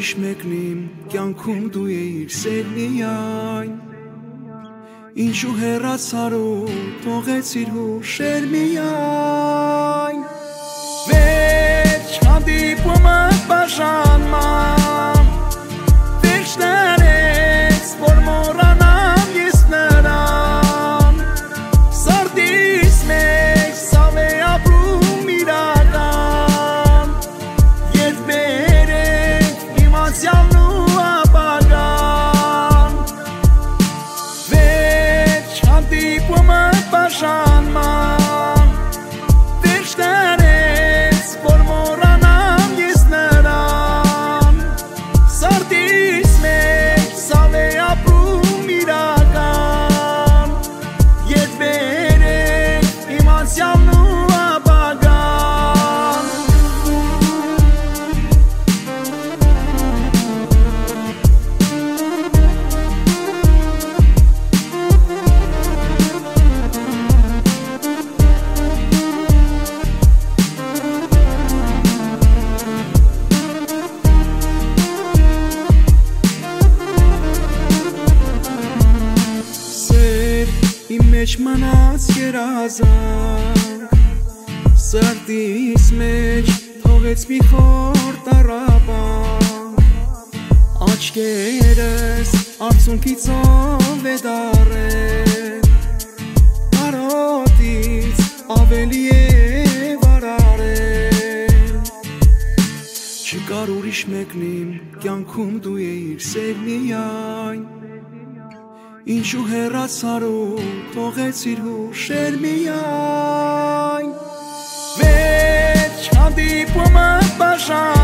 ուրիշ մեկն իմ կյանքում դու էիր սեր միայն Ինչու հեռացար ու թողեցիր հուշեր միայն Վերջ հանդիպումը բաժանման Վերջն արեց որ մոռանամ ես նրան Սարդիս մեջ սավ է ապրում իրական Ետ բերեք իմ անցյալն ու ապագան Վերջ հանդիպումը բաժանման Վերջն արեց որ մոռանամ ես նրան Սարդիս մեջ սավ է ապրում իրական Ետ բերեք իմ անցյալն ու ապագան Իմ մեջ մնաց երազանք Սրտիս մեջ թողեց մի խոր տառապանք Աչքերս արցունքիցով է դարել Կարոտից ավելի է վարարել Չկար ուրիշ մեկն իմ կյանքում դու էիր սեր միայն Ինչու հեռացար ու թողեցիր հուշեր միայն Վերջ հանդիպումը բաժան